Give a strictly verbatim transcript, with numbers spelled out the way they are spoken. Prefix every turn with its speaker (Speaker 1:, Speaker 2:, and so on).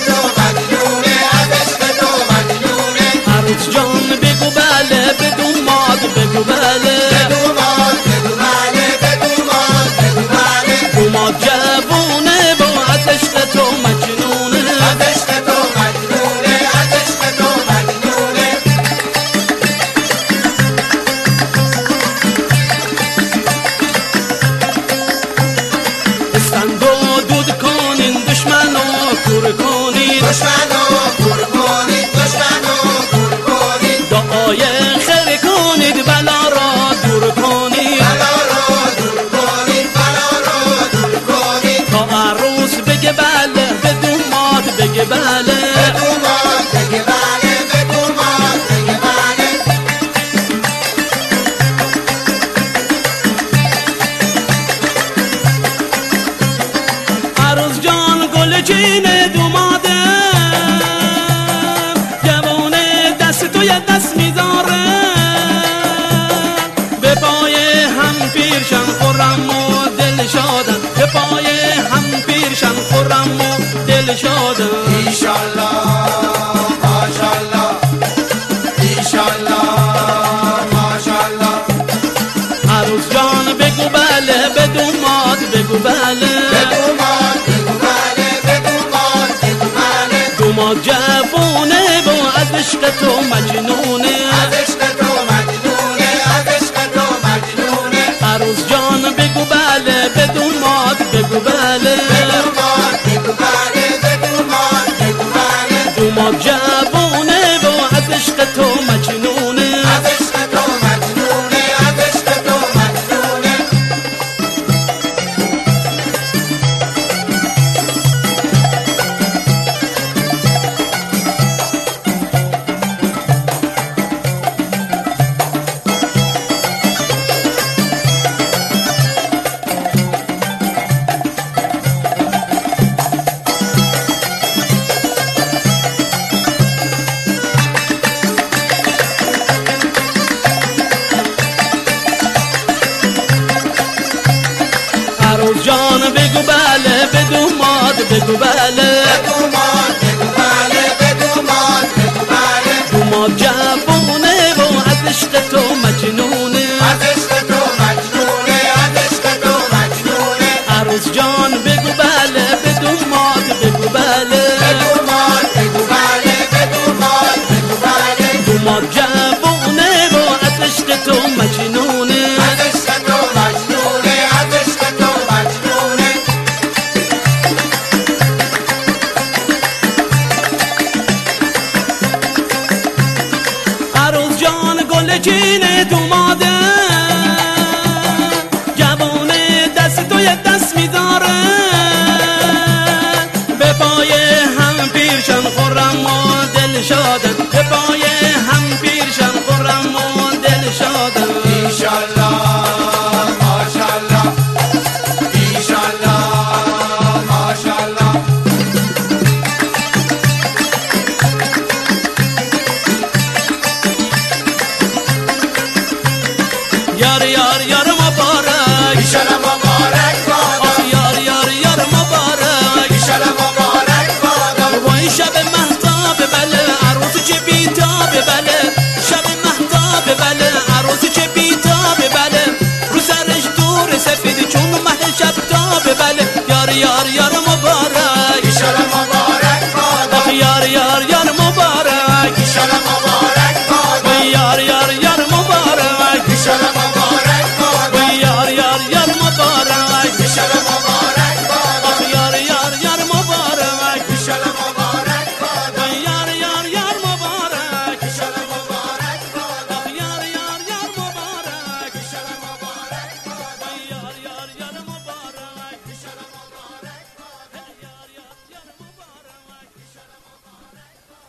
Speaker 1: تو مجنونه، از عشق تو مجنونه.
Speaker 2: عروس جان بگو بله، به دوماد بگو بله،
Speaker 1: به دوماد بگو بله، به دوماد بگو بله.
Speaker 2: دوماد جوونه و از عشق تو مجنونه،
Speaker 1: از عشق تو مجنونه، از عشق تو مجنونه.
Speaker 2: استند و دود کنین دشمن و کور کنین،
Speaker 1: دشمن و کور کنید، دشمن و کور کنید.
Speaker 2: دعای خیر کنید، بلا را دور کنید،
Speaker 1: بلا را دور کنید، بلا را دور کنید.
Speaker 2: تا عروس بگه بله، به دوماد بگه بله،
Speaker 1: به دوماد بگه بله، به دوماد بگه بله.
Speaker 2: عروس جان گل جین دومادم، جوونه دست تو یه دست میذاره، به پای هم پیرشن خورم و دل شادم، به پای هم پیرشن خورم و دل شادم.
Speaker 1: ایشالله ماشالله، ایشالله ماشالله.
Speaker 2: عروس جان بگو بله، به دوماد بگو بله،
Speaker 1: به دوماد بگو بله، به دوماد بگو بله.
Speaker 2: دوماد جوونه و از عشق تو مجنونه،
Speaker 1: از عشق تو مجنونه، از عشق تو مجنونه.
Speaker 2: عروس جان بگو بله، به دوماد بگو بله،
Speaker 1: به دوماد بگو بله، به دوماد بگو بله.
Speaker 2: دوماد جوونه و از عشق تو مجنونه،
Speaker 1: از عشق تو مجنونه، از عشق تو مجنونه.
Speaker 2: عروس جان بگو بله، به دوماد بگو بله،
Speaker 1: به دوماد بگو بله، به دوماد بگو بله.
Speaker 2: دوماد جوونه و از عشق تو مجنونه،
Speaker 1: از عشق تو مجنونه، از عشق تو مجنونه.
Speaker 2: عروس جان بگو بله، به دوماد بگو بله،
Speaker 1: به